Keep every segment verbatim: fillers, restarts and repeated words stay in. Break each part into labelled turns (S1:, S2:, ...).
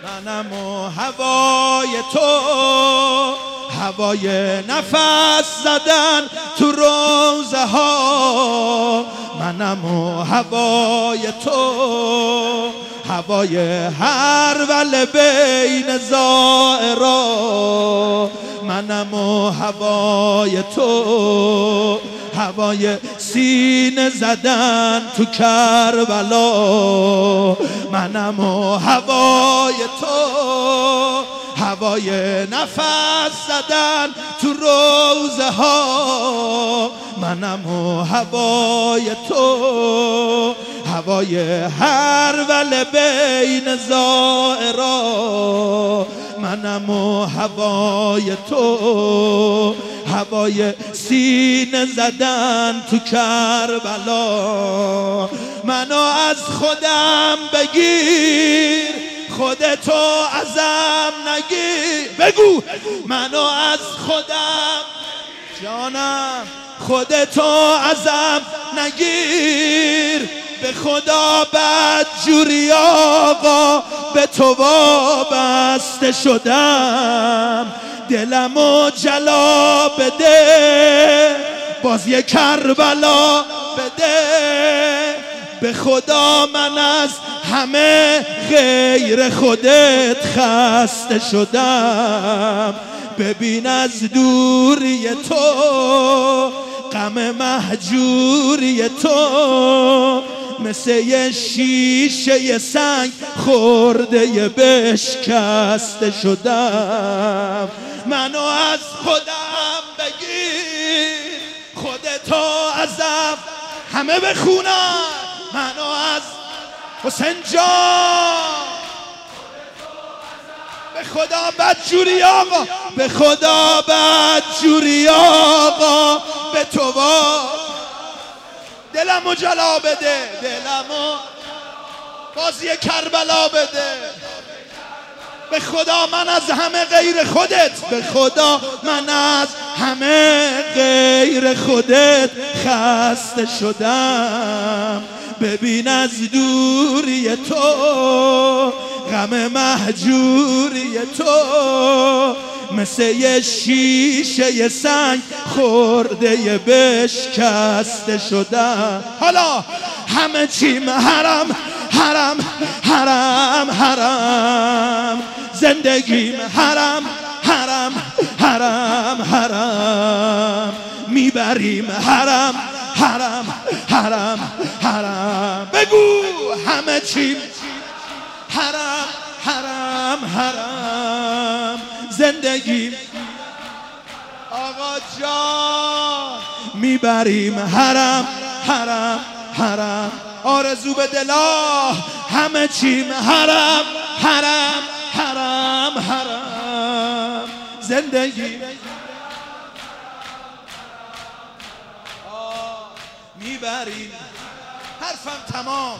S1: منم و هوای تو، هوای نفس زدن تو روزه ها. منم و هوای تو، هوای هر ول بین زائرا. منم و هوای تو، هوای سینه زدن تو کربلا. منم و هوای تو، هوای نفس زدن تو روزه ها. منم و هوای تو، هوای هر ول بین زائرا. منم و هوای تو، هوای سینه زدن تو کربلا. منو از خودم بگیر، خودتو ازم نگیر. بگو منو از خودم جانم، خودتو ازم نگیر. به خدا بدجوری آقا به تو وابسته شدم. دلمو جلا بده، باز یه کربلا بده. به خدا من از همه غیر خودت خسته شدم. ببین از دوری تو، غم مهجوری تو، مثل یه شیشه سنگ خورده بشکسته شدم. منو از خودم بگیر، خودتو ازم همه بخونم. منو از حسین جان، به خدا بدجوری آقا، به خدا بدجوری آقا به تو با. دلمو جلا بده، دلمو بازی کربلا بده. به خدا من از همه غیر خودت، به خدا من از همه غیر خودت خسته شدم. ببین از دوری تو، غم مهجوری تو، مثل یه شیشه سنگ خورده بشکسته شدم. حالا همه چیم حرام حرام حرام حرام، زندگیم حرام حرام حرام حرام، میبریم حرام حرام حرام حرام. بگو همه چیم حرام حرام حرام، زندگی آقا جان میبریم حرام حرام حرام. آرزو به دلا همه چیم حرام حرام حرام حرام، زندگی میبریم. حرفم تمام.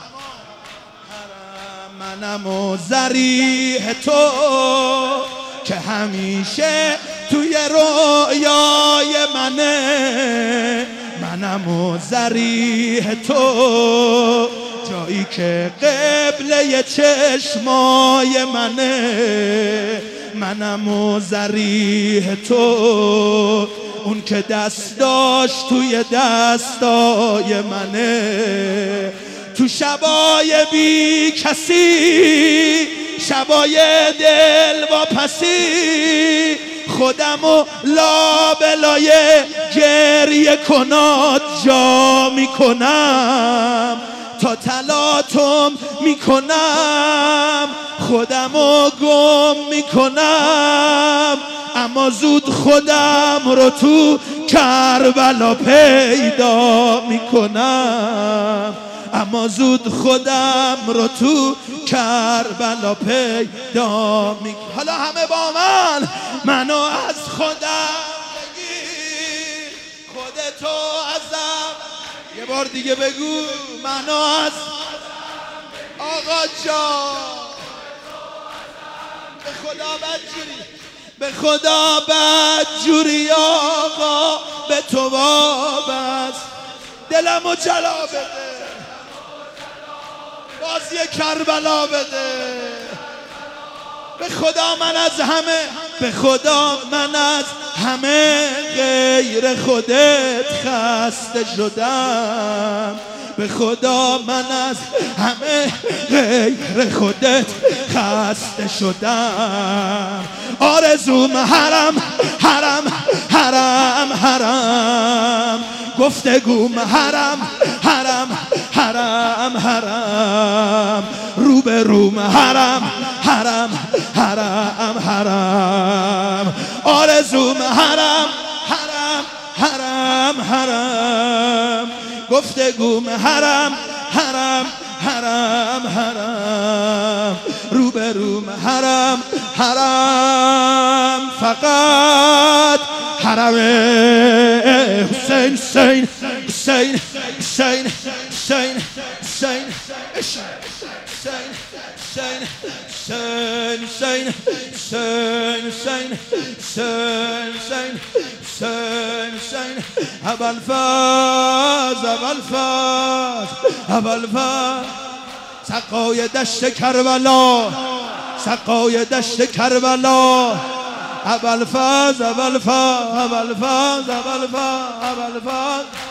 S1: منم و ذریح تو که همیشه توی رویای منه. منم و ذریح تو جایی که قبله چشمای منه. منم و ذریح تو اون که دست داشت توی دستای منه. تو شبای بی کسی، شبای دل واپسی، خودمو لابلای گریه کنات جا میکنم. تا تلاطم میکنم، خودمو گم میکنم. اما زود خودم رو تو کربلا پیدا میکنم. اما زود خودم رو تو کربلا پیدا میکنم. حالا همه با من منو از خودم بگیر، خودتو ازم. یه بار دیگه بگو منو از آقا جان. به خدا بدجوری، به خدا بدجوری آقا به تو وابست. دلمو جلا بده، بازی کربلا بده. به خدا من از همه، به خدا من از همه غیر خودت خسته شدم. به خدا من از همه غیر خودت خسته شدم. آرزوم حرم حرم حرم حرم، گفتگوم حرم حرم حرم حرم، روبروم حرم حرم حرم حرم، آرزوم حرم حرم حرم حرم، گفتگوم حرم حرم حرم حرم، روبروم حرم حرم، فقط حرم حسین حسین حسین حسین حسین حسین حسین حسین حسین حسین حسین حسین حسین حسین حسین ابوالفضل ابوالفضل ابوالفضل، سقای دشت کربلا، سقای دشت کربلا، ابوالفضل ابوالفضل ابوالفضل ابوالفضل ابوالفضل